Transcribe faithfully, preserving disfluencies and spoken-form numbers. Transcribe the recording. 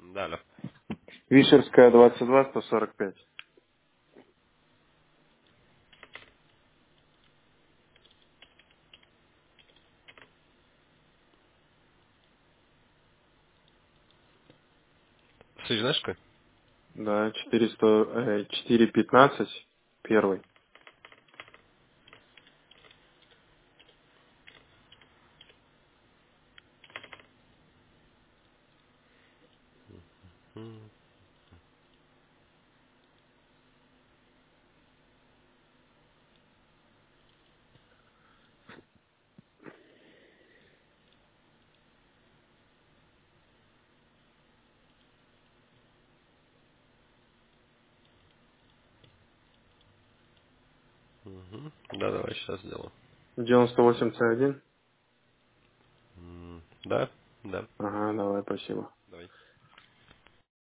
Да, алло. Вишерская, двадцать два, сто сорок пять. Слышь, знаешь какой? Да, четыреста, э, четыре пятнадцать, первый. М, мгм. Да, давай сейчас сделаю. девяносто восемь ц один. М, Да, да. Ага, давай, спасибо.